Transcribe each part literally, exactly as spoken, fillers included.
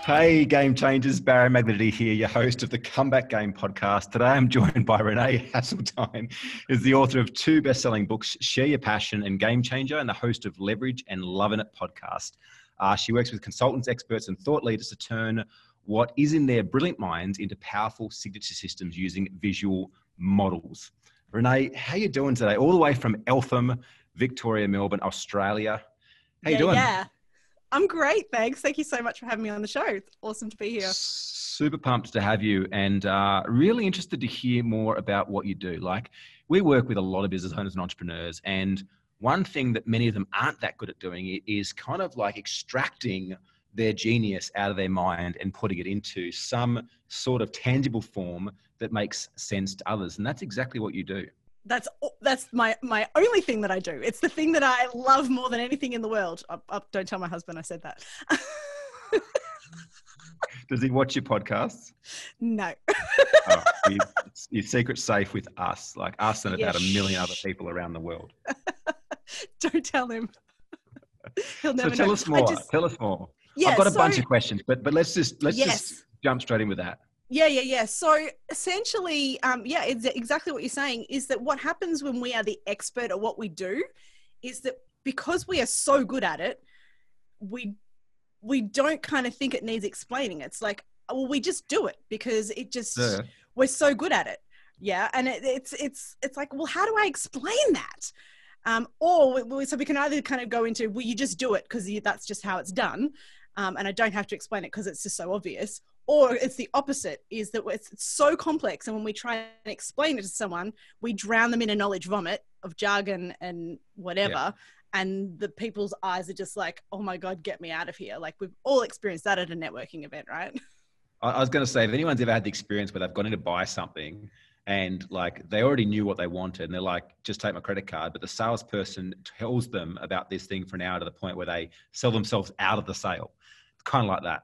Hey, Game Changers, Barry Magnity here, your host of the Comeback Game podcast. Today I'm joined by Renee Hasseltine, who's the author of two best-selling books, Share Your Passion and Game Changer, and the host of Leverage and Loving It podcast. Uh, she works with consultants, experts, and thought leaders to turn what is in their brilliant minds into powerful signature systems using visual models. Renee, how you doing today? All the way from Eltham, Victoria, Melbourne, Australia. How yeah, you doing? Yeah, I'm great, thanks. Thank you so much for having me on the show. It's awesome to be here. Super pumped to have you, and uh, really interested to hear more about what you do. Like, we work with a lot of business owners and entrepreneurs, and one thing that many of them aren't that good at doing is kind of like extracting their genius out of their mind and putting it into some sort of tangible form that makes sense to others. And that's exactly what you do. That's that's my my only thing that I do. It's the thing that I love more than anything in the world. I, I, don't tell my husband I said that. Does he watch your podcasts? No. Oh, you, your secret's safe with us, like us and Yeah, about a million other shh. people around the world. Don't tell him. He'll never So tell know. us more. Just, Tell us more. yeah, I've got a so, bunch of questions, but but let's just let's yes. just jump straight in with that. Yeah, yeah, yeah. So essentially, um, yeah, it's exactly what you're saying is that what happens when we are the expert at what we do is that because we are so good at it, we we don't kind of think it needs explaining. It's like, well, we just do it because it just, Yeah. we're so good at it. Yeah. And it, it's, it's, it's like, well, how do I explain that? Um, or we, we- so we can either kind of go into, well, you just do it because that's just how it's done. Um, and I don't have to explain it because it's just so obvious. Or it's the opposite, is that it's, it's so complex. And when we try and explain it to someone, we drown them in a knowledge vomit of jargon and whatever. Yeah. And the people's eyes are just like, oh my God, get me out of here. Like, we've all experienced that at a networking event, right? I, I was going to say, if anyone's ever had the experience where they've gone in to buy something and like they already knew what they wanted and they're like, just take my credit card, but the salesperson tells them about this thing for an hour to the point where they sell themselves out of the sale. It's kind of like that.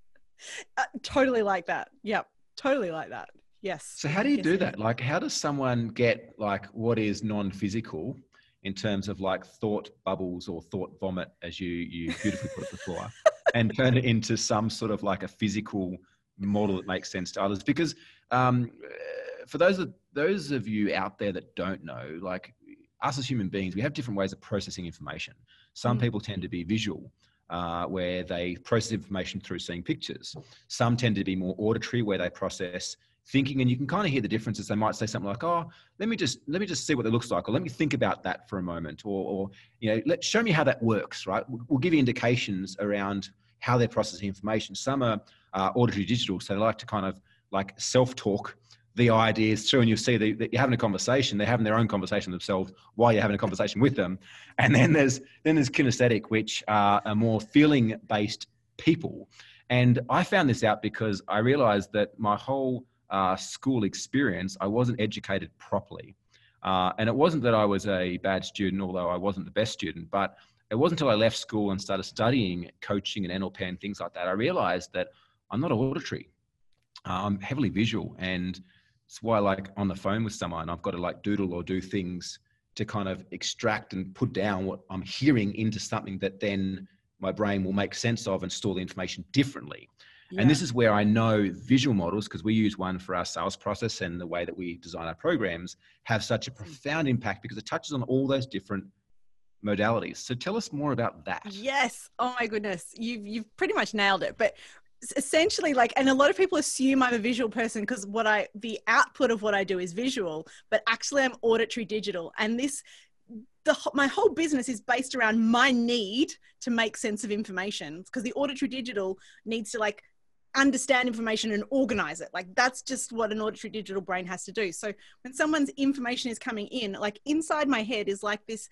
Uh, totally like that. Yep. Totally like that. Yes. So how do you Yes, do yes. that? Like, how does someone get like what is non-physical in terms of like thought bubbles or thought vomit, as you, you beautifully put it before, and turn it into some sort of like a physical model that makes sense to others? Because um, for those of, those of you out there that don't know, like us as human beings, we have different ways of processing information. Some Mm. people tend to be visual, uh, where they process information through seeing pictures. Some tend to be more auditory, where they process thinking, and you can kind of hear the differences. They might say something like, oh, let me just, let me just see what it looks like, or let me think about that for a moment, or, or you know, let, show me how that works, right? We'll, we'll give you indications around how they're processing information. Some are uh, auditory digital, so they like to kind of like self-talk the ideas through, and you'll see that, that you're having a conversation, they're having their own conversation themselves while you're having a conversation with them. And then there's, then there's kinesthetic, which are, are more feeling-based people. And I found this out because I realized that my whole uh, school experience, I wasn't educated properly. Uh, and it wasn't that I was a bad student, although I wasn't the best student, but it wasn't until I left school and started studying coaching and N L P and things like that, I realized that I'm not auditory. Uh, I'm heavily visual, and it's why, like, on the phone with someone, I've got to like doodle or do things to kind of extract and put down what I'm hearing into something that then my brain will make sense of and store the information differently. Yeah. And this is where I know visual models, because we use one for our sales process and the way that we design our programs, have such a profound impact because it touches on all those different modalities. So tell us more about that. Yes. Oh my goodness. You've, you've pretty much nailed it. But essentially, like, and a lot of people assume I'm a visual person because what I, the output of what I do is visual, but actually I'm auditory digital. And this, the, my whole business is based around my need to make sense of information, because the auditory digital needs to like understand information and organize it. Like, that's just what an auditory digital brain has to do. So when someone's information is coming in, like, inside my head is like this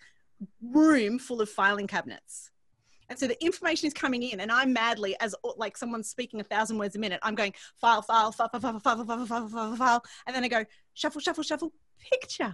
room full of filing cabinets. And so the information is coming in, and I'm madly, as like someone's speaking a thousand words a minute, I'm going file, file, file, file, file, file, file, file, file, file, and then I go shuffle, shuffle, shuffle, picture.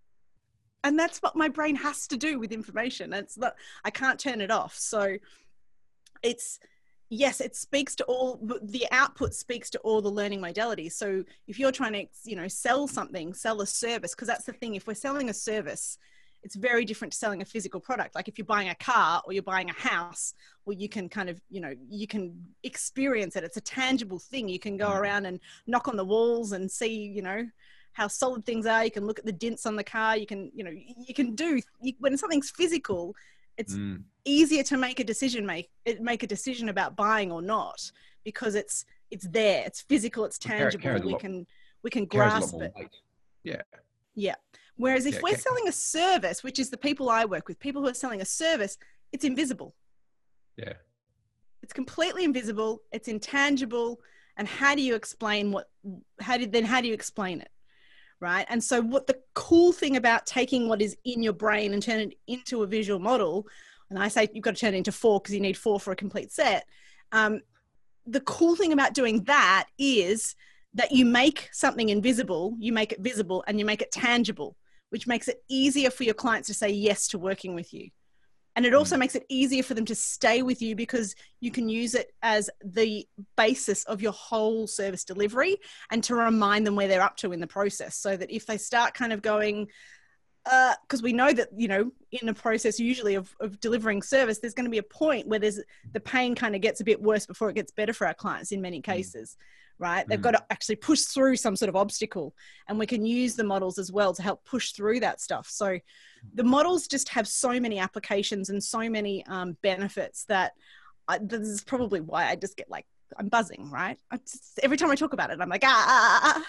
And that's what my brain has to do with information. It's not, I can't turn it off. So it's, yes, it speaks to all, the output speaks to all the learning modalities. So if you're trying to, you know, sell something, sell a service, because that's the thing, if we're selling a service, it's very different to selling a physical product. Like if you're buying a car or you're buying a house, well, you can kind of, you know, you can experience it. It's a tangible thing. You can go around and knock on the walls and see, you know, how solid things are. You can look at the dents on the car. You can, you know, you can do, you, when something's physical, it's mm. easier to make a decision, make it, make a decision about buying or not, because it's, it's there, it's physical, it's tangible. Carries we can, we can grasp it. Weight. Yeah. Yeah. Whereas if yeah, we're okay. selling a service, which is the people I work with, people who are selling a service, it's invisible. Yeah. It's completely invisible. It's intangible. And how do you explain what, how did, then how do you explain it? Right. And so what the cool thing about taking what is in your brain and turn it into a visual model, and I say you've got to turn it into four because you need four for a complete set. Um, the cool thing about doing that is that you make something invisible, you make it visible, and you make it tangible, which makes it easier for your clients to say yes to working with you. And it also mm. makes it easier for them to stay with you because you can use it as the basis of your whole service delivery and to remind them where they're up to in the process, so that if they start kind of going, because uh, we know that, you know, in the process usually of, of delivering service, there's going to be a point where there's the pain kind of gets a bit worse before it gets better for our clients in many cases, mm. right? They've mm. got to actually push through some sort of obstacle, and we can use the models as well to help push through that stuff. So the models just have so many applications and so many um, benefits that I, this is probably why I just get like, I'm buzzing, right? I just, every time I talk about it, I'm like, ah.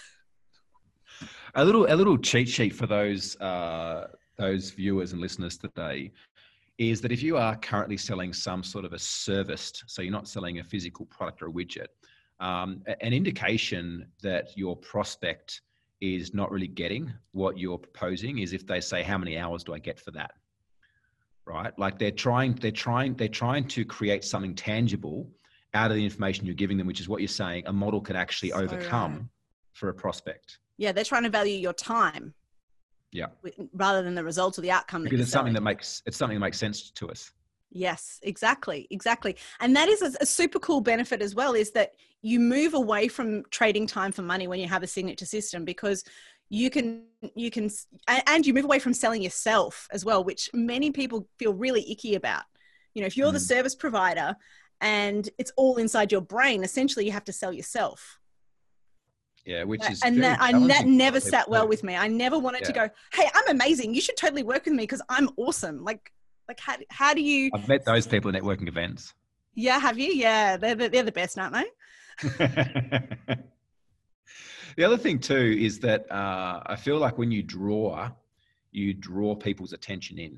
A little, a little cheat sheet for those, uh, those viewers and listeners today is that if you are currently selling some sort of a service, so you're not selling a physical product or a widget, um, an indication that your prospect is not really getting what you're proposing is if they say, how many hours do I get for that? Right? Like they're trying, they're trying, they're trying to create something tangible out of the information you're giving them, which is what you're saying a model can actually so overcome right. for a prospect. Yeah, they're trying to value your time. Yeah. Rather than the results or the outcome. Because that it's something that makes, it's something that makes sense to us. Yes, exactly. Exactly. And that is a, a super cool benefit as well, is that you move away from trading time for money when you have a signature system, because you can, you can, and you move away from selling yourself as well, which many people feel really icky about. You know, if you're mm. the service provider and it's all inside your brain, essentially you have to sell yourself. Yeah, which is and that, and that never sat well do. with me. I never wanted yeah. to go, hey, I'm amazing. You should totally work with me because I'm awesome. Like, like how how do you? I've met those people at networking events. Yeah, have you? Yeah, they're they're the best, aren't they? The other thing too is that uh, I feel like when you draw, you draw people's attention in.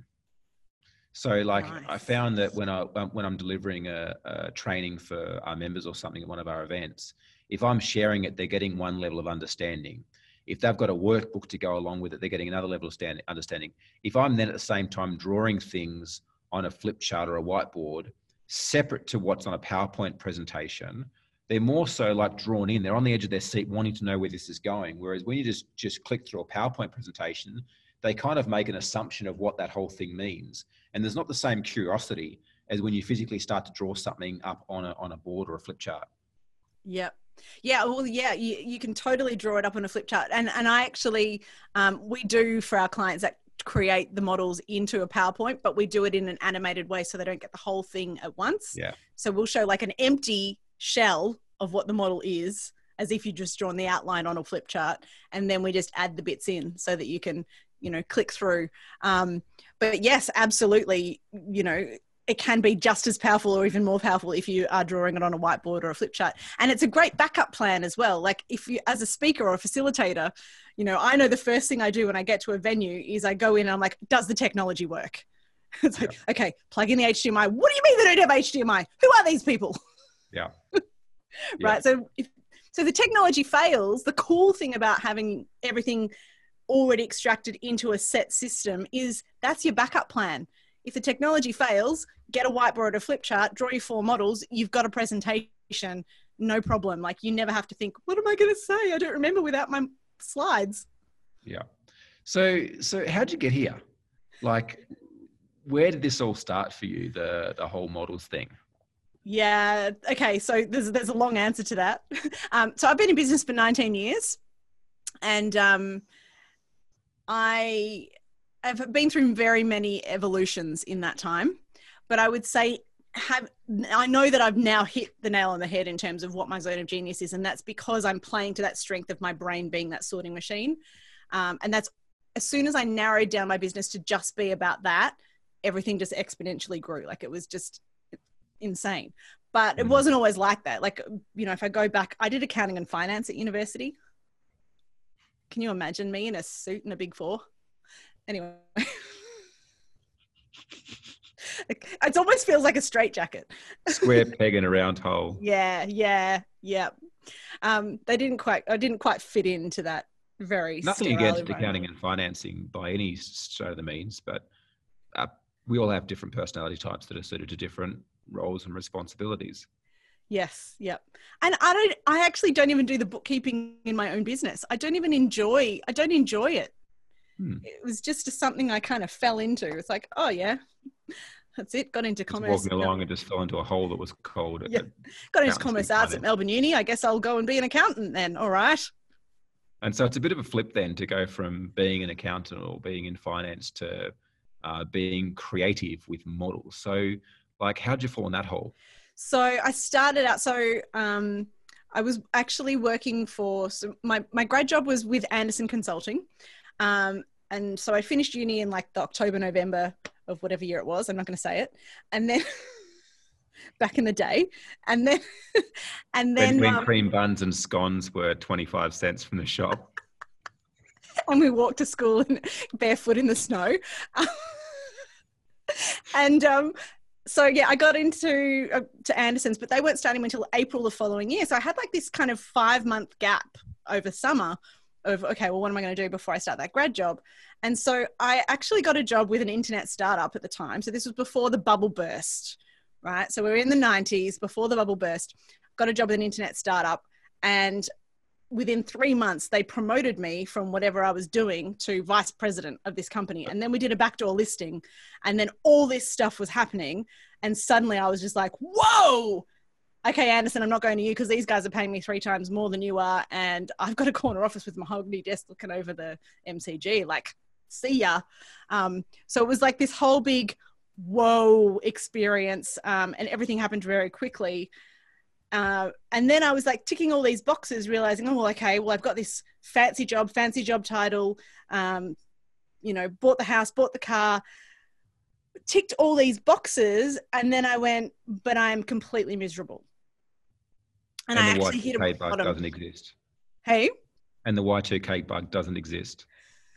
So like nice. I found that when I when I'm delivering a, a training for our members or something at one of our events, if I'm sharing it, they're getting one level of understanding. If they've got a workbook to go along with it, they're getting another level of stand, understanding. If I'm then at the same time drawing things on a flip chart or a whiteboard, separate to what's on a PowerPoint presentation, they're more so like drawn in. They're on the edge of their seat wanting to know where this is going. Whereas when you just, just click through a PowerPoint presentation, they kind of make an assumption of what that whole thing means. And there's not the same curiosity as when you physically start to draw something up on a, on a board or a flip chart. Yep. Yeah, well, yeah, you, you can totally draw it up on a flip chart. And and I actually, um, we do for our clients that create the models into a PowerPoint, but we do it in an animated way so they don't get the whole thing at once. Yeah. So we'll show like an empty shell of what the model is, as if you just drawn the outline on a flip chart. And then we just add the bits in so that you can, you know, click through. Um, but yes, absolutely, you know, it can be just as powerful or even more powerful if you are drawing it on a whiteboard or a flip chart. And it's a great backup plan as well. Like if you, as a speaker or a facilitator, you know, I know the first thing I do when I get to a venue is I go in and I'm like, does the technology work? It's like, yeah. okay, plug in the H D M I. What do you mean they don't have H D M I? Who are these people? Yeah. Right. Yeah. So if, so the technology fails, the cool thing about having everything already extracted into a set system is that's your backup plan. If the technology fails, get a whiteboard or a flip chart, draw your four models, you've got a presentation, no problem. Like you never have to think, what am I going to say? I don't remember without my slides. Yeah. So, so how'd you get here? Like, where did this all start for you, the, the whole models thing? Yeah. Okay. So there's, there's a long answer to that. Um, so I've been in business for nineteen years and um, I... I've been through very many evolutions in that time, but I would say have I know that I've now hit the nail on the head in terms of what my zone of genius is, and that's because I'm playing to that strength of my brain being that sorting machine. Um, and that's as soon as I narrowed down my business to just be about that, everything just exponentially grew. Like it was just insane. But it wasn't always like that. Like, you know, if I go back, I did accounting and finance at university. Can you imagine me in a suit and a big four? Anyway. It almost feels like a straitjacket. Square peg in a round hole. Yeah, yeah, yeah. Um, they didn't quite, I didn't quite fit into that very Nothing against accounting and financing by any stretch of the means, but uh, we all have different personality types that are suited to different roles and responsibilities. Yes, yep. And I don't, I actually don't even do the bookkeeping in my own business. I don't even enjoy, I don't enjoy it. Hmm. It was just something I kind of fell into. It's like, oh yeah, that's it. Got into just commerce. Walking along and just fell into a hole that was cold. Yeah. Got into commerce arts at Melbourne Uni. I guess I'll go and be an accountant then. All right. And so it's a bit of a flip then to go from being an accountant or being in finance to uh, being creative with models. So like, how'd you fall in that hole? So I started out, so um, I was actually working for, so my, my grad job was with Anderson Consulting. Um, and so I finished uni in like the October, November of whatever year it was. I'm not going to say it. And then back in the day. And then, and then when, when um, cream buns and scones were twenty-five cents from the shop. And we walked to school in, barefoot in the snow. and, um, So yeah, I got into uh, to Anderson's, but they weren't starting until April the following year. So I had like this kind of five month gap over summer of, okay, well, what am I going to do before I start that grad job? And so I actually got a job with an internet startup at the time. So this was before the bubble burst, right? So we were in the nineties, before the bubble burst, got a job with an internet startup. And within three months, they promoted me from whatever I was doing to vice president of this company. And then we did a backdoor listing, and then all this stuff was happening. And suddenly I was just like, whoa, okay, Anderson, I'm not going to you because these guys are paying me three times more than you are. And I've got a corner office with mahogany desk looking over the M C G, like, see ya. Um, so it was like this whole big whoa experience. Um, and everything happened very quickly. Uh, and then I was like ticking all these boxes, realizing, oh, well, okay, well, I've got this fancy job, fancy job title, um, you know, bought the house, bought the car, ticked all these boxes. And then I went, but I'm completely miserable. And, and I the actually hit a Y two K bug bottom. doesn't exist. Hey? And the Y two K bug doesn't exist.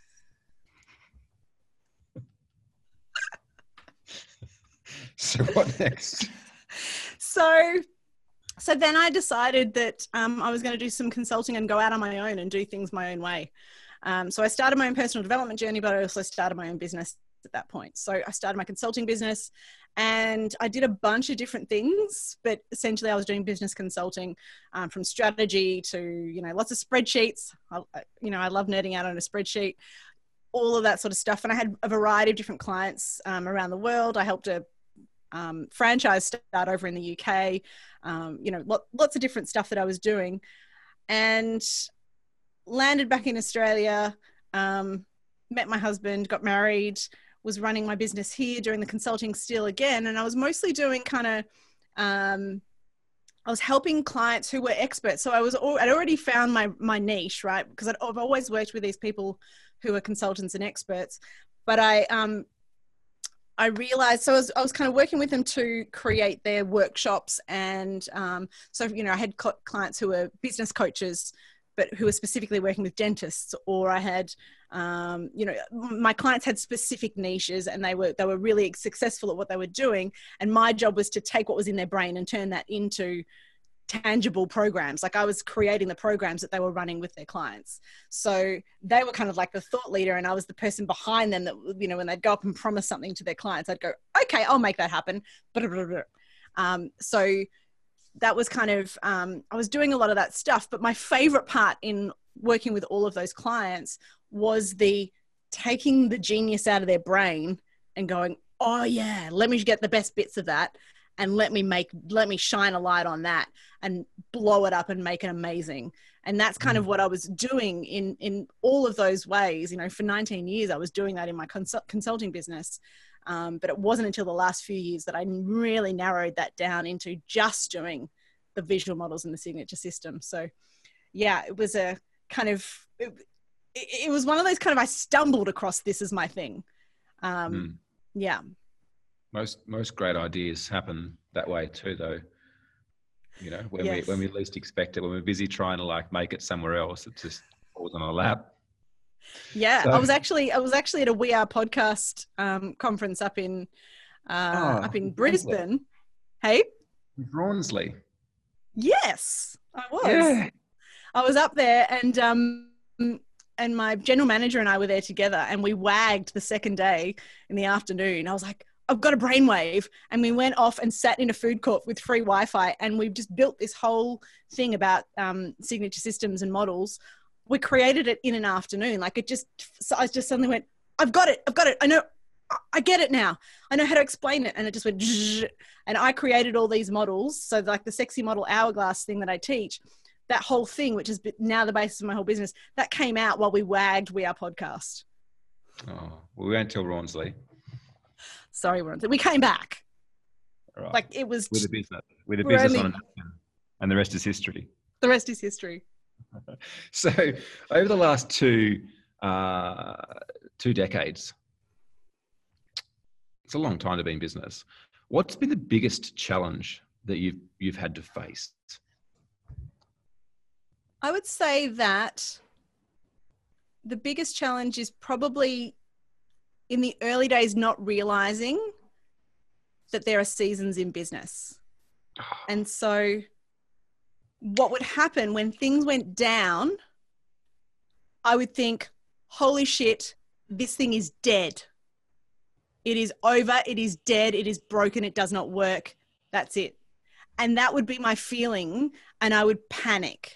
So what next? So... So then I decided that um, I was going to do some consulting and go out on my own and do things my own way. Um, so I started my own personal development journey, but I also started my own business at that point. So I started my consulting business and I did a bunch of different things, but essentially I was doing business consulting um, from strategy to, you know, lots of spreadsheets. I, you know, I love nerding out on a spreadsheet, all of that sort of stuff. And I had a variety of different clients um, around the world. I helped a um, franchise start over in the U K. Um, you know, lot, lots of different stuff that I was doing, and landed back in Australia, um, met my husband, got married, was running my business here, doing the consulting still again. And I was mostly doing kind of, um, I was helping clients who were experts. So I was, I'd already found my, my niche, right? Because I'd, I've always worked with these people who are consultants and experts, but I, um, I realized, so I was, I was kind of working with them to create their workshops. And um, so, you know, I had co- clients who were business coaches, but who were specifically working with dentists, or I had, um, you know, my clients had specific niches and they were, they were really successful at what they were doing. And my job was to take what was in their brain and turn that into tangible programs. Like I was creating the programs that they were running with their clients. So they were kind of like the thought leader, and I was the person behind them that, you know, when they'd go up and promise something to their clients, I'd go, okay, I'll make that happen. Um, so that was kind of, um, I was doing a lot of that stuff, but my favorite part in working with all of those clients was the taking the genius out of their brain and going, oh yeah, let me get the best bits of that. And let me make, let me shine a light on that and blow it up and make it amazing. And that's kind of what I was doing in, in all of those ways. You know, for nineteen years, I was doing that in my consult- consulting business. Um, but it wasn't until the last few years that I really narrowed that down into just doing the visual models and the signature system. So yeah, it was a kind of, it, it was one of those kind of, I stumbled across this as my thing. Um, mm. Yeah. Most, most great ideas happen that way too, though. You know, when yes. we when we least expect it, when we're busy trying to like make it somewhere else, it just falls on our lap. Yeah, so, I was actually I was actually at a We Are podcast um, conference up in uh, oh, up in Brisbane. Hey, Rawnsley. Yes, I was. Yeah. I was up there, and um, and my general manager and I were there together, and we wagged the second day in the afternoon. I was like, I've got a brainwave. And we went off and sat in a food court with free Wi-Fi. And we've just built this whole thing about um, signature systems and models. We created it in an afternoon. Like it just, so I just suddenly went, I've got it. I've got it. I know, I get it now. I know how to explain it. And it just went, and I created all these models. So like the sexy model hourglass thing that I teach, that whole thing, which is now the basis of my whole business, that came out while we wagged We Are podcast. Oh, well, we went till Rawnsley. Sorry, we're on. We came back. Right. Like it was with a business, with a business only, on a napkin, and the rest is history. The rest is history. So, over the last two uh, two decades, it's a long time to be in business. What's been the biggest challenge that you've you've had to face? I would say that the biggest challenge is probably in the early days, not realizing that there are seasons in business. And so what would happen when things went down, I would think, holy shit, this thing is dead. It is over. It is dead. It is broken. It does not work. That's it. And that would be my feeling. And I would panic.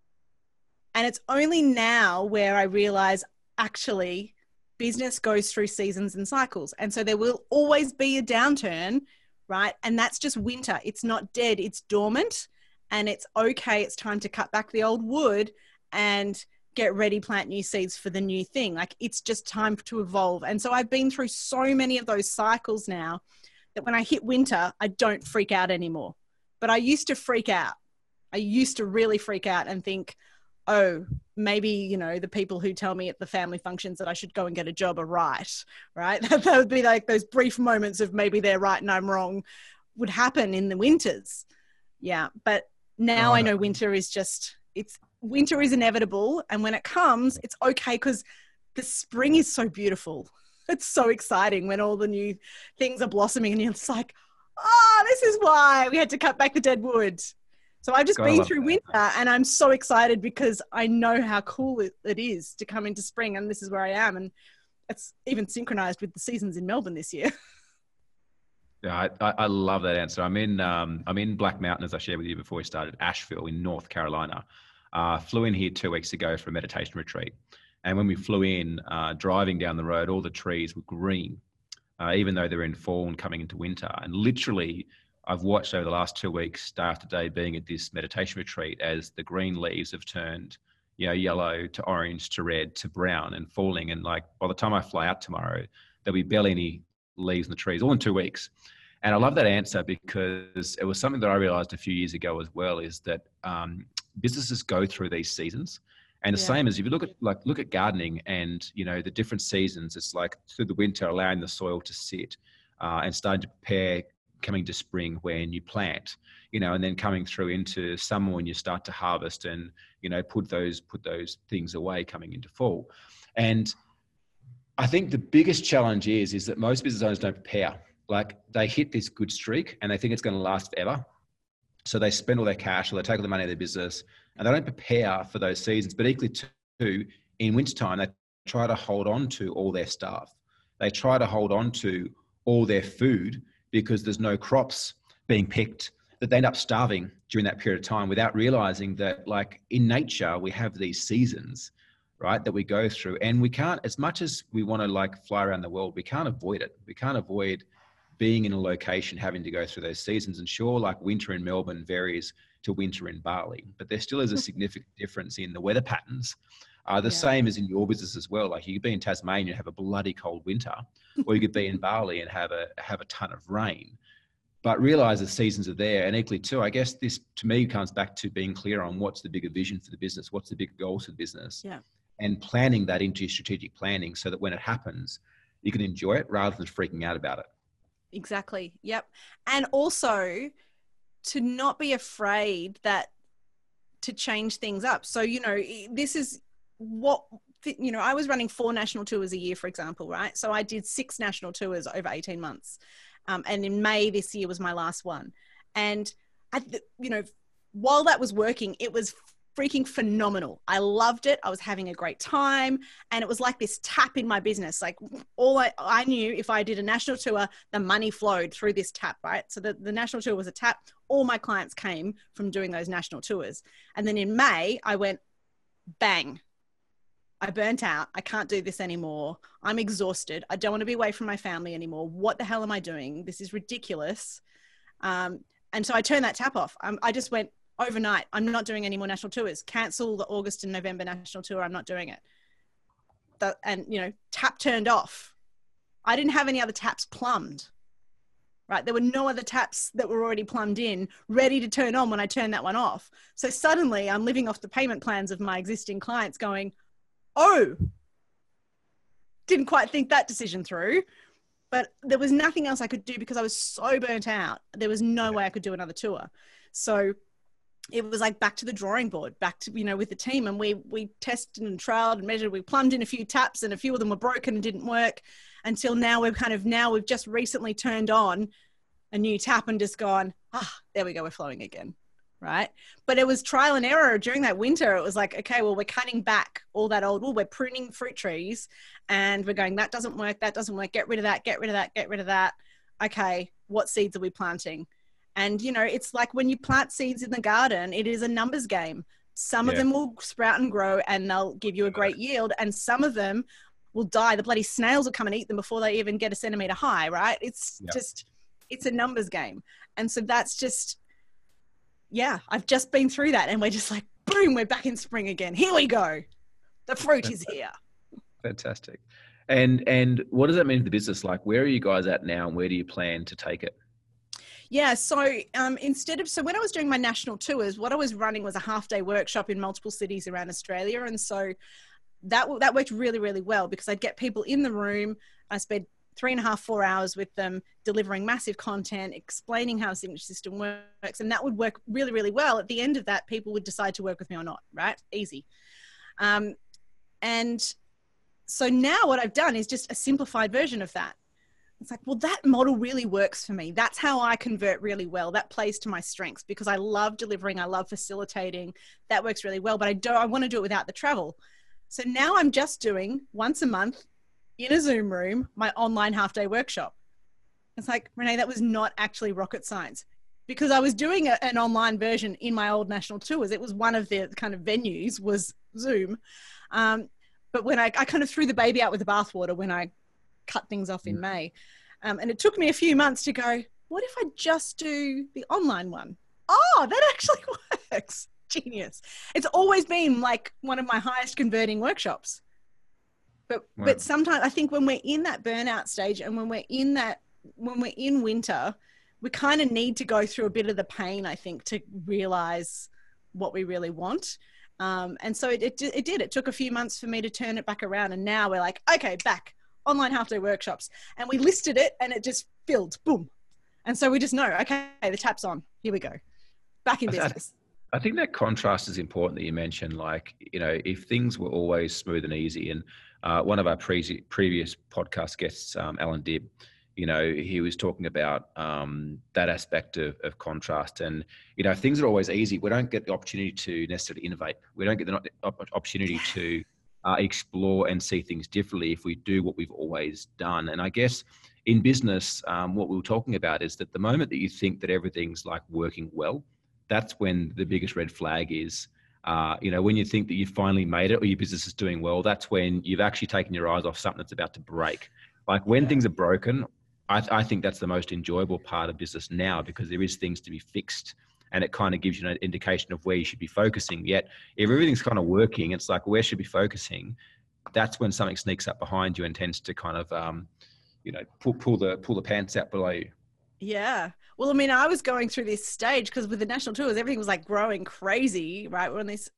And it's only now where I realize actually business goes through seasons and cycles. And so there will always be a downturn, right? And that's just winter. It's not dead. It's dormant and it's okay. It's time to cut back the old wood and get ready, plant new seeds for the new thing. Like it's just time to evolve. And so I've been through so many of those cycles now that when I hit winter, I don't freak out anymore. But I used to freak out. I used to really freak out and think, oh, maybe, you know, the people who tell me at the family functions that I should go and get a job are right, right? That would be like those brief moments of maybe they're right and I'm wrong would happen in the winters. Yeah. But now oh, I know winter is just, it's, winter is inevitable. And when it comes, it's okay because the spring is so beautiful. It's so exciting when all the new things are blossoming and it's like, oh, this is why we had to cut back the dead wood. So I've just been through winter and I'm so excited because I know how cool it, it is to come into spring and this is where I am. And it's even synchronized with the seasons in Melbourne this year. Yeah, I, I love that answer. I'm in, um, I'm in Black Mountain, as I shared with you before we started, Asheville in North Carolina. Uh, flew in here two weeks ago for a meditation retreat. And when we flew in, uh, driving down the road, all the trees were green, uh, even though they're in fall and coming into winter. And literally, I've watched over the last two weeks, day after day, being at this meditation retreat as the green leaves have turned, you know, yellow to orange to red to brown and falling. And like, by the time I fly out tomorrow, there'll be barely any leaves in the trees, all in two weeks. And I love that answer because it was something that I realized a few years ago as well, is that um, businesses go through these seasons. And the yeah. same as if you look at like look at gardening and, you know, the different seasons, it's like through the winter, allowing the soil to sit uh, and starting to prepare, coming to spring when you plant, you know, and then coming through into summer when you start to harvest and, you know, put those, put those things away coming into fall. And I think the biggest challenge is, is that most business owners don't prepare. Like they hit this good streak and they think it's going to last forever. So they spend all their cash or they take all the money of their business and they don't prepare for those seasons. But equally too, in wintertime, they try to hold on to all their staff. They try to hold on to all their food because there's no crops being picked, that they end up starving during that period of time without realizing that, like in nature, we have these seasons, right, that we go through. And we can't, as much as we want to like fly around the world, we can't avoid it. We can't avoid being in a location, having to go through those seasons. And sure, like winter in Melbourne varies to winter in Bali, but there still is a significant difference in the weather patterns. Uh, the yeah. same as in your business as well. Like you could be in Tasmania and have a bloody cold winter, or you could be in Bali and have a have a ton of rain. But realize the seasons are there. And equally too, I guess this to me comes back to being clear on what's the bigger vision for the business, what's the bigger goals for the business, yeah. and planning that into your strategic planning so that when it happens, you can enjoy it rather than freaking out about it. Exactly. Yep. And also to not be afraid that to change things up. So, you know, this is what, you know, I was running four national tours a year, for example, right? So I did six national tours over eighteen months. Um, and in May this year was my last one. And, I, you know, while that was working, it was freaking phenomenal. I loved it. I was having a great time. And it was like this tap in my business. Like all I, I knew if I did a national tour, the money flowed through this tap, right? So the, the national tour was a tap. All my clients came from doing those national tours. And then in May, I went, bang. I burnt out. I can't do this anymore. I'm exhausted. I don't want to be away from my family anymore. What the hell am I doing? This is ridiculous. Um, and so I turned that tap off. Um, I just went overnight. I'm not doing any more national tours. Cancel the August and November national tour. I'm not doing it. The, and, you know, tap turned off. I didn't have any other taps plumbed, right? There were no other taps that were already plumbed in, ready to turn on when I turned that one off. So suddenly I'm living off the payment plans of my existing clients going, oh, didn't quite think that decision through, but there was nothing else I could do because I was so burnt out. There was no way I could do another tour. So it was like back to the drawing board, back to, you know, with the team. And we, we tested and trialed and measured. We plumbed in a few taps and a few of them were broken and didn't work until now we've kind of, now we've just recently turned on a new tap and just gone, ah, there we go. We're flowing again. Right. But it was trial and error during that winter. It was like, okay, well, we're cutting back all that old wool. We're pruning fruit trees and we're going, that doesn't work. That doesn't work. Get rid of that. Get rid of that. Get rid of that. Okay. What seeds are we planting? And, you know, it's like when you plant seeds in the garden, it is a numbers game. Some yeah. of them will sprout and grow and they'll give you a great yield. And some of them will die. The bloody snails will come and eat them before they even get a centimeter high. Right. It's yeah. just, it's a numbers game. And so that's just, yeah, I've just been through that and we're just like, boom, we're back in spring again. Here we go. The fruit is here. Fantastic. And and what does that mean for the business? Like, where are you guys at now and where do you plan to take it? Yeah, so um, instead of, so when I was doing my national tours, what I was running was a half day workshop in multiple cities around Australia. And so that, that worked really, really well because I'd get people in the room. I spent three and a half, four hours with them, delivering massive content, explaining how a signature system works. And that would work really, really well. At the end of that, people would decide to work with me or not, right? Easy. Um, and so now what I've done is just a simplified version of that. It's like, well, that model really works for me. That's how I convert really well. That plays to my strengths because I love delivering. I love facilitating. That works really well, but I don't, I want to do it without the travel. So now I'm just doing once a month in a Zoom room, my online half day workshop. It's like, Renee, that was not actually rocket science because I was doing a, an online version in my old national tours. It was one of the kind of venues was Zoom. Um, but when I, I kind of threw the baby out with the bathwater when I cut things off in May. Um, and it took me a few months to go, what if I just do the online one? Oh, that actually works. Genius. It's always been like one of my highest converting workshops. But wow. but sometimes I think when we're in that burnout stage and when we're in that, when we're in winter, we kind of need to go through a bit of the pain, I think, to realize what we really want. Um, and so it, it, it did. It took a few months for me to turn it back around. And now we're like, okay, back. Online half day workshops. And we listed it and it just filled, boom. And so we just know, okay, the tap's on. Here we go. Back in business. I think that contrast is important that you mentioned. Like, you know, if things were always smooth and easy, and uh, one of our pre- previous podcast guests, um, Alan Dibb, you know, he was talking about um, that aspect of, of contrast. And, you know, if things are always easy, we don't get the opportunity to necessarily innovate. We don't get the opportunity to Uh, explore and see things differently if we do what we've always done. And I guess in business, um, what we were talking about is that the moment that you think that everything's like working well, that's when the biggest red flag is. Uh, you know, when you think that you've finally made it or your business is doing well, that's when you've actually taken your eyes off something that's about to break. Like when things are broken, I, I think that's the most enjoyable part of business now, because there is things to be fixed, and it kind of gives you an indication of where you should be focusing. Yet if everything's kind of working, it's like, where should we be focusing? That's when something sneaks up behind you and tends to kind of, um, you know, pull, pull the, pull the pants out below you. Yeah. Well, I mean, I was going through this stage because with the national tours, everything was like growing crazy, right? We're on this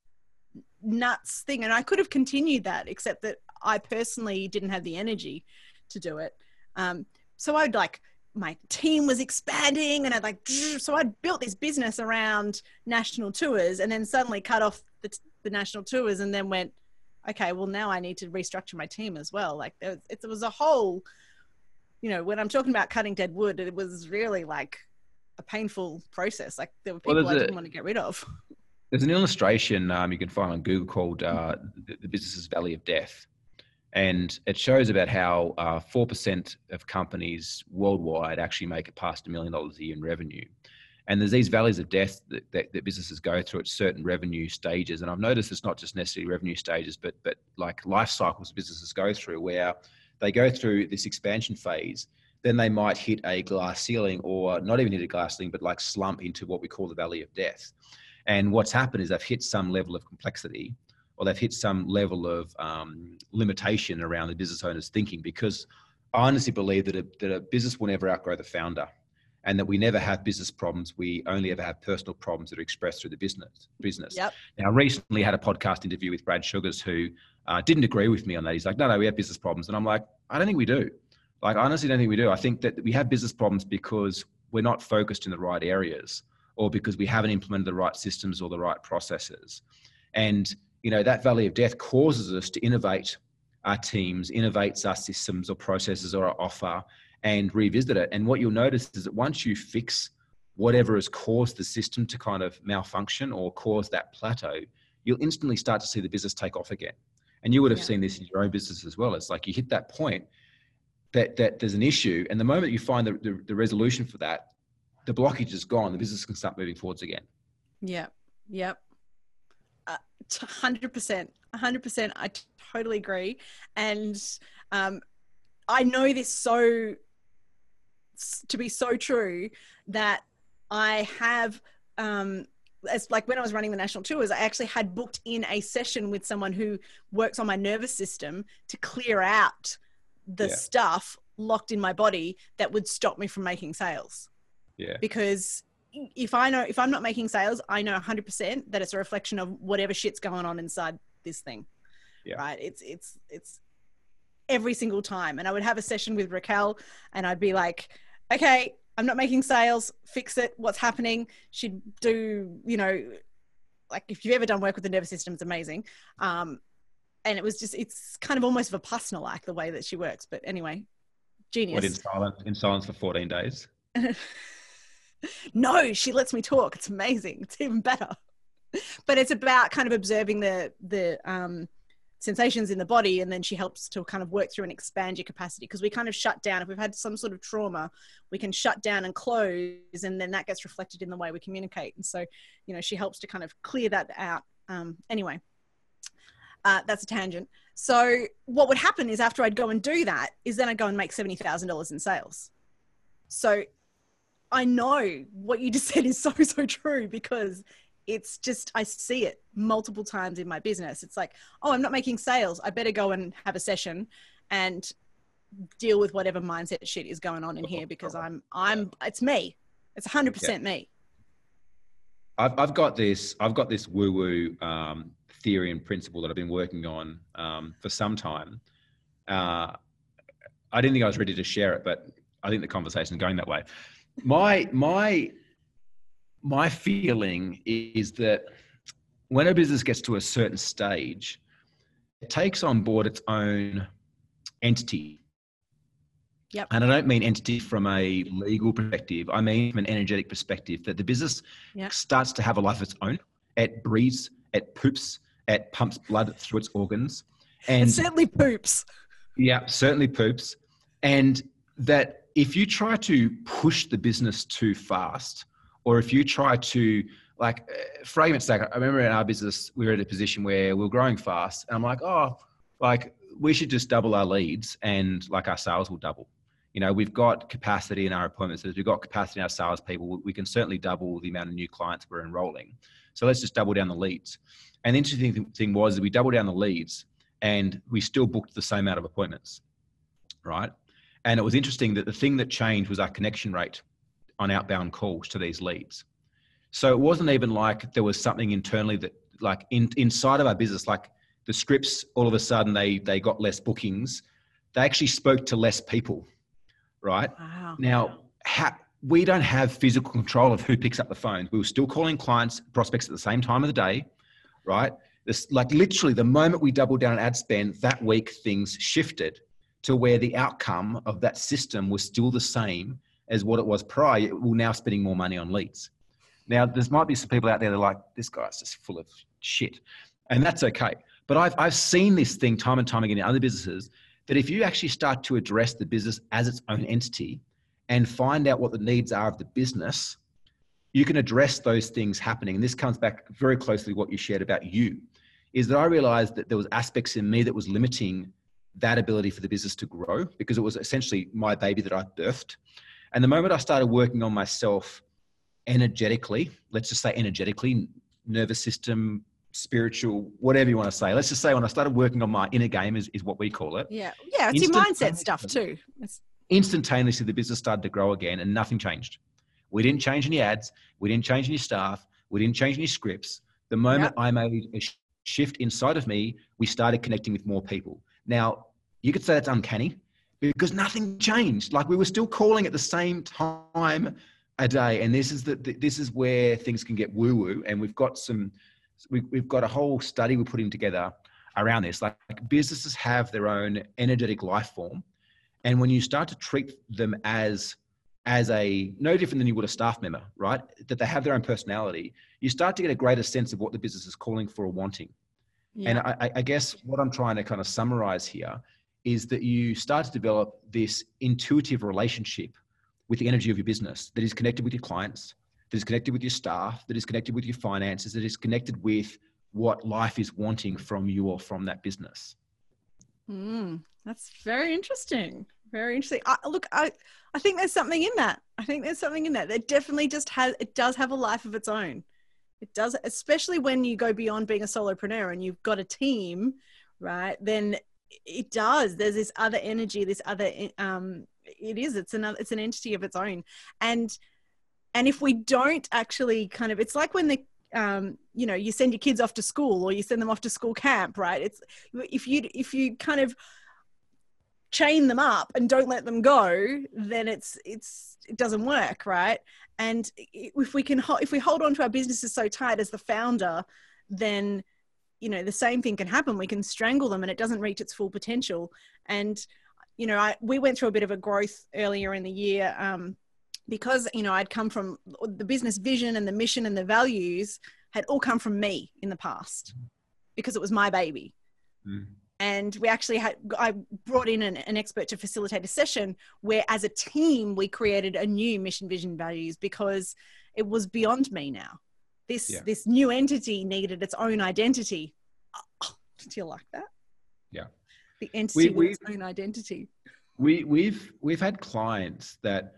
nuts thing. And I could have continued that, except that I personally didn't have the energy to do it. Um, so I'd like, my team was expanding and I'd like, so I'd built this business around national tours, and then suddenly cut off the, the national tours, and then went, okay, well now I need to restructure my team as well. Like there was, it was a whole, you know, when I'm talking about cutting dead wood, it was really like a painful process. Like there were people well, I didn't a, want to get rid of. There's an illustration um, you can find on Google called uh, the, the Business's Valley of Death. And it shows about how uh, four percent of companies worldwide actually make it past a million dollars a year in revenue. And there's these valleys of death that, that, that businesses go through at certain revenue stages. And I've noticed it's not just necessarily revenue stages, but, but like life cycles businesses go through, where they go through this expansion phase, then they might hit a glass ceiling, or not even hit a glass ceiling, but like slump into what we call the valley of death. And what's happened is they've hit some level of complexity, or they've hit some level of um, limitation around the business owner's thinking, because I honestly believe that a, that a business will never outgrow the founder, and that we never have business problems. We only ever have personal problems that are expressed through the business. business. Yep. Now, recently I had a podcast interview with Brad Sugars, who uh, didn't agree with me on that. He's like, no, no, we have business problems. And I'm like, I don't think we do. Like, I honestly don't think we do. I think that we have business problems because we're not focused in the right areas, or because we haven't implemented the right systems or the right processes. And you know, that valley of death causes us to innovate our teams, innovates our systems or processes or our offer, and revisit it. And what you'll notice is that once you fix whatever has caused the system to kind of malfunction or cause that plateau, you'll instantly start to see the business take off again. And you would have yeah. seen this in your own business as well. It's like you hit that point that, that there's an issue, and the moment you find the, the, the resolution for that, the blockage is gone. The business can start moving forwards again. Yeah. Yep. one hundred percent, one hundred percent. I totally agree. And um, I know this so to be so true that I have, um, as like when I was running the national tours, I actually had booked in a session with someone who works on my nervous system to clear out the yeah. stuff locked in my body that would stop me from making sales. Yeah. Because if I know, if I'm not making sales, I know one hundred percent that it's a reflection of whatever shit's going on inside this thing. Yeah. Right. It's, it's, it's every single time. And I would have a session with Raquel and I'd be like, okay, I'm not making sales, fix it. What's happening? She'd do, you know, like if you've ever done work with the nervous system, it's amazing. Um, and it was just, it's kind of almost Vipassana like the way that she works. But anyway, genius. What, in silence, in silence for fourteen days? No, she lets me talk. It's amazing. It's even better. But it's about kind of observing the the um, sensations in the body, and then she helps to kind of work through and expand your capacity, because we kind of shut down. If we've had some sort of trauma, we can shut down and close, and then that gets reflected in the way we communicate. And so, you know, she helps to kind of clear that out. Um, anyway, uh, that's a tangent. So what would happen is after I'd go and do that is then I'd go and make seventy thousand dollars in sales. So I know what you just said is so, so true, because it's just, I see it multiple times in my business. It's like, oh, I'm not making sales. I better go and have a session and deal with whatever mindset shit is going on in here, because I'm, I'm, it's me. It's one hundred percent yeah. me. I've, I've got this, I've got this woo-woo um, theory and principle that I've been working on um, for some time. Uh, I didn't think I was ready to share it, but I think the conversation is going that way. My, my, my feeling is that when a business gets to a certain stage, it takes on board its own entity. Yep. And I don't mean entity from a legal perspective. I mean from an energetic perspective, that the business yep. starts to have a life of its own. It breathes, it poops, it pumps blood through its organs. And it certainly poops. Yeah, certainly poops. And that if you try to push the business too fast, or if you try to, like, for argument's sake, I remember in our business, we were at a position where we were growing fast. And I'm like, oh, like, we should just double our leads and like our sales will double. You You know, we've got capacity in our appointments. We've got capacity in our salespeople. We can certainly double the amount of new clients we're enrolling. So let's just double down the leads. And the interesting thing was that we doubled down the leads and we still booked the same amount of appointments, right? And it was interesting that the thing that changed was our connection rate on outbound calls to these leads. So it wasn't even like there was something internally that, like in, inside of our business, like the scripts, all of a sudden they they got less bookings. They actually spoke to less people, right? Wow. Now, ha- we don't have physical control of who picks up the phone. We were still calling clients, prospects at the same time of the day, right? This, like literally the moment we doubled down on ad spend, that week things shifted to where the outcome of that system was still the same as what it was prior. We're now spending more money on leads. Now, there might be some people out there that are like, this guy's just full of shit. And that's okay. But I've, I've seen this thing time and time again in other businesses, that if you actually start to address the business as its own entity and find out what the needs are of the business, you can address those things happening. And this comes back very closely to what you shared about you, is that I realized that there was aspects in me that was limiting that ability for the business to grow, because it was essentially my baby that I birthed. And the moment I started working on myself energetically, let's just say energetically, nervous system, spiritual, whatever you want to say. Let's just say when I started working on my inner game is, is what we call it. Yeah. Yeah. It's your mindset stuff too. It's- Instantaneously, the business started to grow again and nothing changed. We didn't change any ads. We didn't change any staff. We didn't change any scripts. The moment yep. I made a sh- shift inside of me, we started connecting with more people. Now, you could say that's uncanny because nothing changed. Like we were still calling at the same time a day. And this is the, this is where things can get woo-woo. And we've got some, we, we've got a whole study we're putting together around this. Like, like businesses have their own energetic life form. And when you start to treat them as, as a, no different than you would a staff member, right? That they have their own personality, you start to get a greater sense of what the business is calling for or wanting. Yeah. And I, I guess what I'm trying to kind of summarize here is that you start to develop this intuitive relationship with the energy of your business that is connected with your clients, that is connected with your staff, that is connected with your finances, that is connected with what life is wanting from you or from that business. Mm, that's very interesting. Very interesting. I, look, I, I think there's something in that. I think there's something in that. It definitely just has, it does have a life of its own. It does, especially when you go beyond being a solopreneur and you've got a team, right? Then it does. There's this other energy, this other, um, it is, it's another, it's an entity of its own. And, and if we don't actually kind of, it's like when the, um, you know, you send your kids off to school or you send them off to school camp, right? It's, if you, if you kind of chain them up and don't let them go, then it's, it's, it doesn't work. Right. And if we can, if we hold on to our businesses so tight as the founder, then, you know, the same thing can happen. We can strangle them and it doesn't reach its full potential. And, you know, I, we went through a bit of a growth earlier in the year, um, because, you know, I'd come from the business vision and the mission and the values had all come from me in the past because it was my baby. Mm. And we actually had, I brought in an, an expert to facilitate a session where as a team, we created a new mission, vision, values because it was beyond me now. This, yeah. this new entity needed its own identity. Oh, do you like that? Yeah. The entity we, with its own identity. We, we've, we've had clients that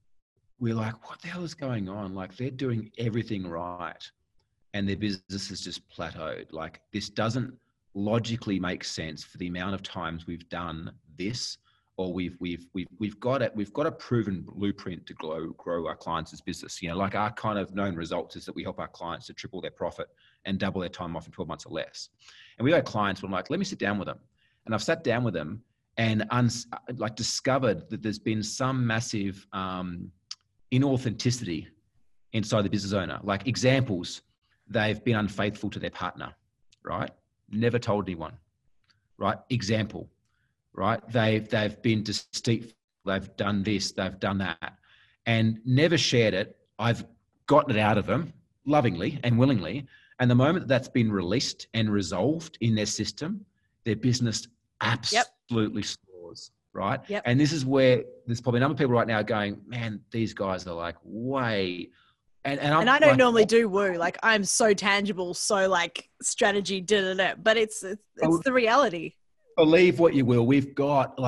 we're like, what the hell is going on? Like they're doing everything right and their business has just plateaued. Like this doesn't logically make sense for the amount of times we've done this, or we've, we've, we've, we've got it. We've got a proven blueprint to grow, grow our clients' business. You know, like our kind of known results is that we help our clients to triple their profit and double their time off in twelve months or less. And we've had clients where I'm like, let me sit down with them. And I've sat down with them and uns- like discovered that there's been some massive, um, inauthenticity inside the business owner. Like examples, they've been unfaithful to their partner, right? Never told anyone, right? Example, right? They've, they've been deceitful. They've done this, they've done that and never shared it. I've gotten it out of them lovingly and willingly. And the moment that that's been released and resolved in their system, their business absolutely yep. soars. Right. Yep. And this is where there's probably a number of people right now going, man, these guys are like way. And, and, I'm and I don't like, normally do woo. Like I'm so tangible, so like strategy, da, da, da, but it's, it's, it's the reality. Believe what you will. We've got like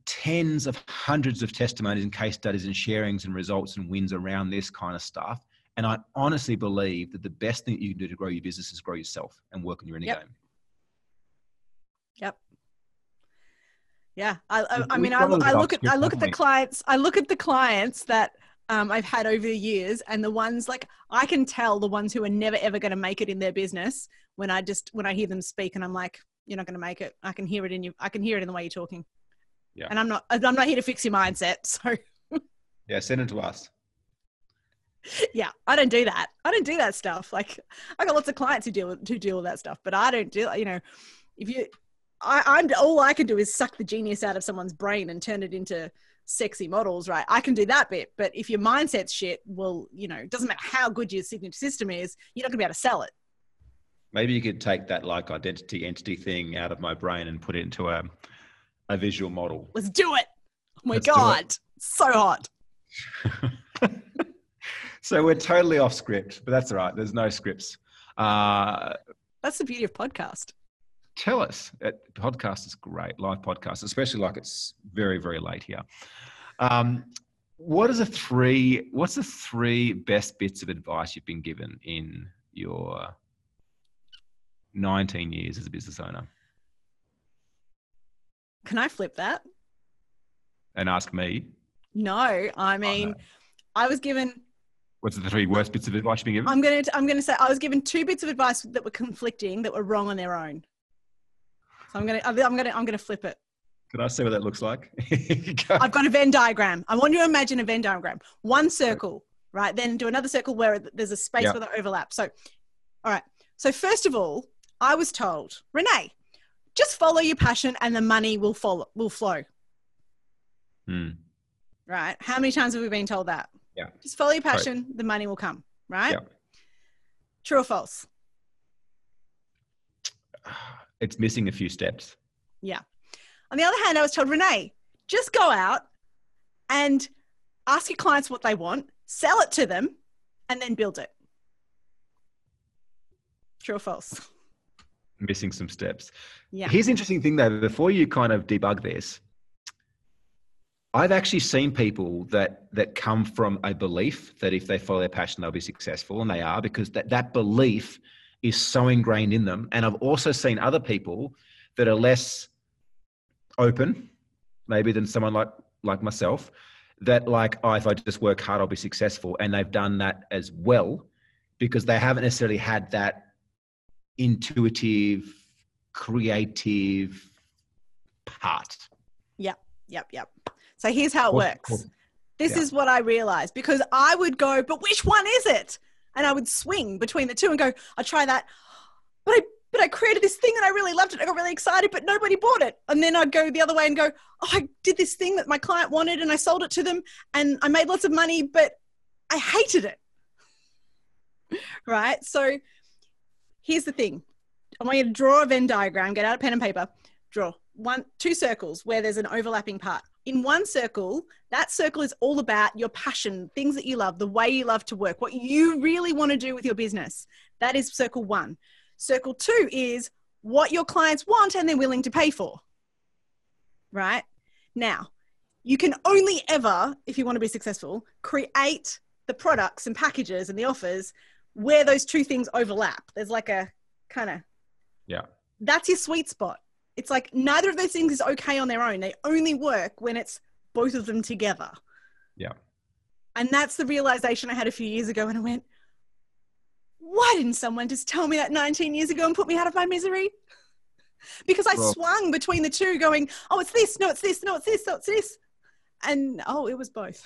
tens of hundreds of testimonies and case studies and sharings and results and wins around this kind of stuff. And I honestly believe that the best thing that you can do to grow your business is grow yourself and work on your inner Yep. game. Yep. Yeah. I, I, I mean, I, I look at, I look at the clients, I look at the clients that um, I've had over the years, and the ones like, I can tell the ones who are never, ever going to make it in their business when I just, when I hear them speak and I'm like, you're not going to make it. I can hear it in you. I can hear it in the way you're talking. Yeah. And I'm not, I'm not here to fix your mindset. So yeah, send it to us. Yeah, I don't do that. I don't do that stuff. Like, I got lots of clients who deal with, who deal with that stuff, but I don't do, you know, if you, I, I'm, all I can do is suck the genius out of someone's brain and turn it into sexy models, right? I can do that bit, but if your mindset's shit, well, you know, it doesn't matter how good your signature system is, you're not gonna be able to sell it. Maybe you could take that like identity entity thing out of my brain and put it into a, a visual model. Let's do it. Oh my Let's God, so hot. So we're totally off script, but that's all right. There's no scripts. Uh, that's the beauty of podcast. Tell us. It, podcast is great. Live podcast, especially like it's very, very late here. Um, what is the three, what's the three best bits of advice you've been given in your nineteen years as a business owner? Can I flip that? And ask me? No, I mean, oh, no. I was given... What's the three worst bits of advice you've been given? I'm going to, I'm going to say I was given two bits of advice that were conflicting, that were wrong on their own. So I'm going to, I'm going to, I'm going to flip it. Can I see what that looks like? I've got a Venn diagram. I want you to imagine a Venn diagram. One circle, right? Then do another circle where there's a space yep. where they overlap. So, all right. So first of all, I was told, Renee, just follow your passion and the money will follow, will flow. Hmm. Right? How many times have we been told that? Yeah. Just follow your passion, right. The money will come, right? Yeah. True or false? It's missing a few steps. Yeah. On the other hand, I was told, Renee, just go out and ask your clients what they want, sell it to them, and then build it. True or false? Missing some steps. Yeah. Here's the interesting thing though, before you kind of debug this, I've actually seen people that that come from a belief that if they follow their passion, they'll be successful, and they are, because that, that belief is so ingrained in them. And I've also seen other people that are less open, maybe than someone like, like myself, that like, oh, if I just work hard, I'll be successful. And they've done that as well, because they haven't necessarily had that intuitive, creative part. Yep, yep, yep. So here's how it works. This yeah. is what I realized, because I would go, but which one is it? And I would swing between the two and go, I'll try that. But I, but I created this thing and I really loved it. I got really excited, but nobody bought it. And then I'd go the other way and go, oh, I did this thing that my client wanted and I sold it to them and I made lots of money, but I hated it. Right? So here's the thing. I want you to draw a Venn diagram, get out a pen and paper, draw one, two circles where there's an overlapping part. In one circle, that circle is all about your passion, things that you love, the way you love to work, what you really want to do with your business. That is circle one. Circle two is what your clients want and they're willing to pay for. Right? Now, you can only ever, if you want to be successful, create the products and packages and the offers where those two things overlap. There's like a kind of, yeah, that's your sweet spot. It's like neither of those things is okay on their own. They only work when it's both of them together. Yeah. And that's the realization I had a few years ago. And I went, why didn't someone just tell me that nineteen years ago and put me out of my misery? Because I well, swung between the two going, oh, it's this, no, it's this, no, it's this, no, it's this. And oh, it was both.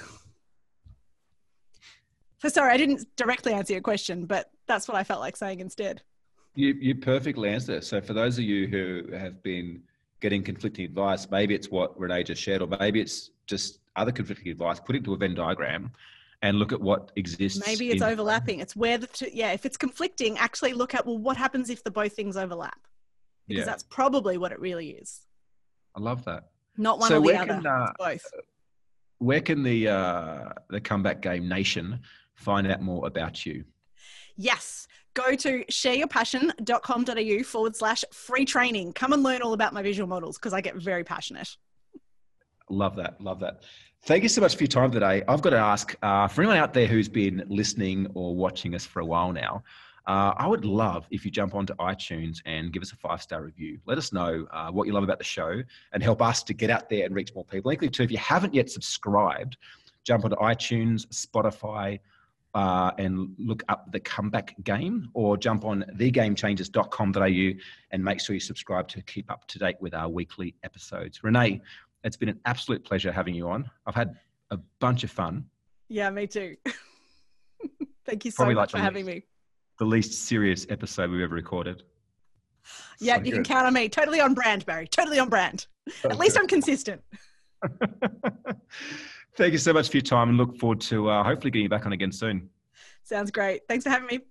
So sorry, I didn't directly answer your question, but that's what I felt like saying instead. You, you perfectly answered it. So for those of you who have been getting conflicting advice, maybe it's what Renee just shared, or maybe it's just other conflicting advice, put it into a Venn diagram and look at what exists. Maybe it's in- overlapping. It's where the two, yeah, if it's conflicting, actually look at, well, what happens if the both things overlap? Because yeah. that's probably what it really is. I love that. Not one so or the where other, can, uh, it's both. Where can the, uh, the Comeback Game Nation find out more about you? Yes. Go to shareyourpassion.com.au forward slash free training. Come and learn all about my visual models because I get very passionate. Love that. Love that. Thank you so much for your time today. I've got to ask, uh, for anyone out there who's been listening or watching us for a while now, uh, I would love if you jump onto iTunes and give us a five-star review. Let us know uh, what you love about the show and help us to get out there and reach more people. Equally too, if you haven't yet subscribed, jump onto iTunes, Spotify, uh, and look up The Comeback Game, or jump on the game changers dot com dot a u and make sure you subscribe to keep up to date with our weekly episodes. Renee, it's been an absolute pleasure having you on. I've had a bunch of fun. Yeah, me too. Thank you so Probably much like for having me. The least serious episode we've ever recorded. Yeah, So you good. can count on me. Totally on brand, Barry. Totally on brand. So At least good. I'm consistent. Thank you so much for your time, and look forward to uh, hopefully getting you back on again soon. Sounds great. Thanks for having me.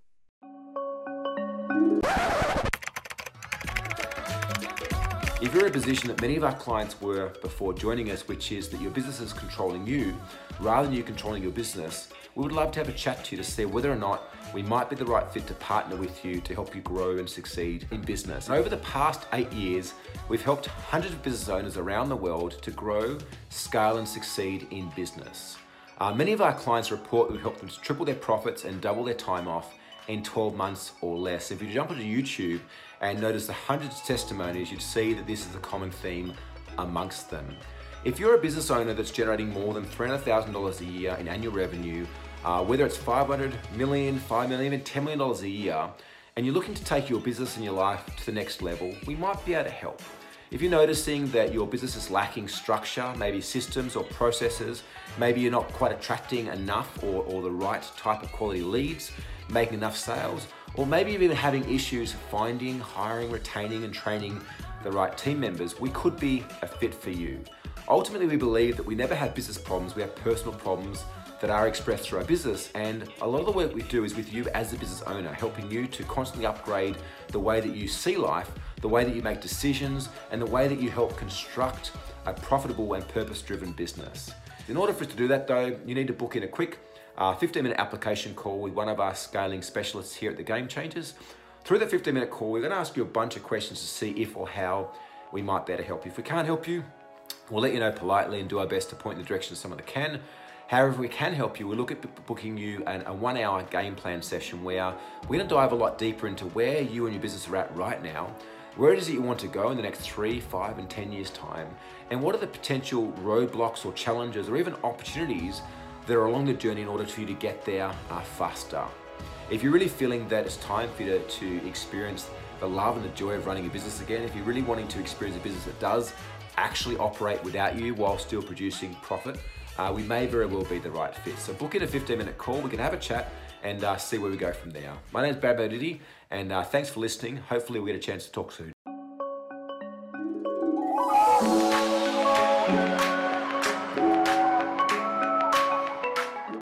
If you're in a position that many of our clients were before joining us, which is that your business is controlling you rather than you controlling your business, we would love to have a chat to you to see whether or not we might be the right fit to partner with you to help you grow and succeed in business. And over the past eight years, we've helped hundreds of business owners around the world to grow, scale, and succeed in business. Uh, many of our clients report that we've helped them to triple their profits and double their time off in twelve months or less. If you jump onto YouTube and notice the hundreds of testimonies, you'd see that this is a common theme amongst them. If you're a business owner that's generating more than three hundred thousand dollars a year in annual revenue, uh, whether it's five hundred million, five million, even ten million dollars a year, and you're looking to take your business and your life to the next level, we might be able to help. If you're noticing that your business is lacking structure, maybe systems or processes, maybe you're not quite attracting enough or, or the right type of quality leads, making enough sales, or maybe you're even having issues finding, hiring, retaining, and training the right team members, we could be a fit for you. Ultimately, we believe that we never have business problems, we have personal problems that are expressed through our business. And a lot of the work we do is with you as a business owner, helping you to constantly upgrade the way that you see life, the way that you make decisions, and the way that you help construct a profitable and purpose-driven business. In order for us to do that though, you need to book in a quick uh, fifteen minute application call with one of our scaling specialists here at the Game Changers. Through that fifteen minute call, we're gonna ask you a bunch of questions to see if or how we might better help you. If we can't help you, we'll let you know politely and do our best to point in the direction of someone that can. However, if we can help you, we'll look at booking you an, a one hour game plan session where we're gonna dive a lot deeper into where you and your business are at right now, where it is that you want to go in the next three, five, and ten years time, and what are the potential roadblocks or challenges or even opportunities that are along the journey in order for you to get there uh, faster. If you're really feeling that it's time for you to, to experience the love and the joy of running a business again, if you're really wanting to experience a business that does actually operate without you while still producing profit, uh, we may very well be the right fit. So book in a fifteen minute call, we can have a chat and uh, see where we go from there. My name is Barry Bodidi, and uh, thanks for listening. Hopefully we'll get a chance to talk soon.